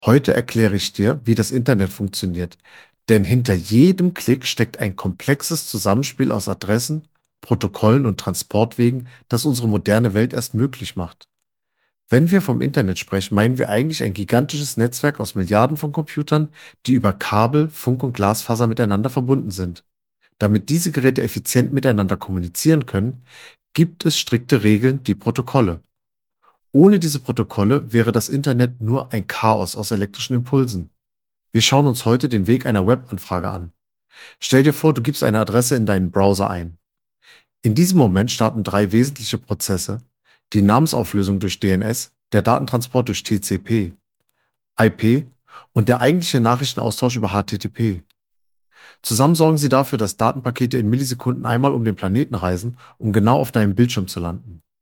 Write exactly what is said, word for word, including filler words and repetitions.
Heute erkläre ich dir, wie das Internet funktioniert. Denn hinter jedem Klick steckt ein komplexes Zusammenspiel aus Adressen, Protokollen und Transportwegen, das unsere moderne Welt erst möglich macht. Wenn wir vom Internet sprechen, meinen wir eigentlich ein gigantisches Netzwerk aus Milliarden von Computern, die über Kabel, Funk und Glasfaser miteinander verbunden sind. Damit diese Geräte effizient miteinander kommunizieren können, gibt es strikte Regeln, die Protokolle. Ohne diese Protokolle wäre das Internet nur ein Chaos aus elektrischen Impulsen. Wir schauen uns heute den Weg einer Webanfrage an. Stell dir vor, du gibst eine Adresse in deinen Browser ein. In diesem Moment starten drei wesentliche Prozesse: die Namensauflösung durch D N S, der Datentransport durch T C P, I P und der eigentliche Nachrichtenaustausch über H T T P. Zusammen sorgen sie dafür, dass Datenpakete in Millisekunden einmal um den Planeten reisen, um genau auf deinem Bildschirm zu landen.